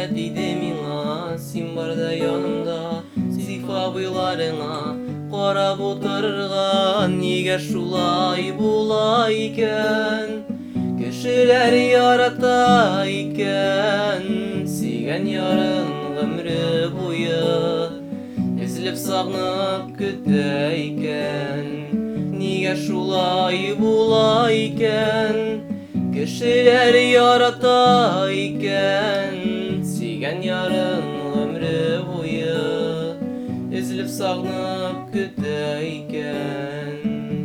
дейді миңа, сен барда янымда, сыйфа бойларыңа қарап отырған, неге шулай була икән? Кешеләр ярата икән, сөйгән ярын гомре буе, эзләп сагынып көтә икән. Нигә шулай була икән? Кешеләр ярата икән, сөйгән ярын гомре буе, эзләп сагынып көтә икән.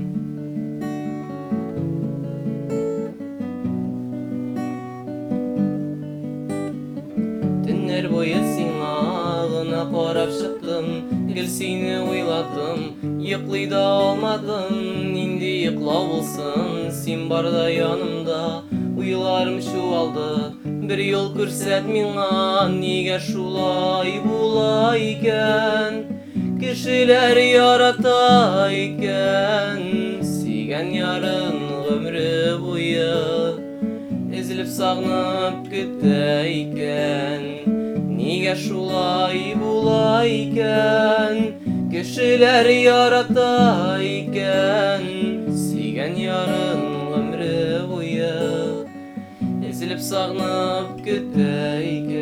Төннәр буе сиңа гына карап чыктым, гел сине уйладым, йоклый да алмадым. Нинди йоклау булсын, син барда янымда, уйларым чуалды, бер юл күрсәт миңа, нигә шулай була икән? Кешеләр ярата икән, сөйгән ярын гомре буе, эзләп сагынып көтә икән. Нигә шулай була икән? Кешеләр ярата икән, сөйгән ярын гомре буе, эзләп сагынып көтә икән.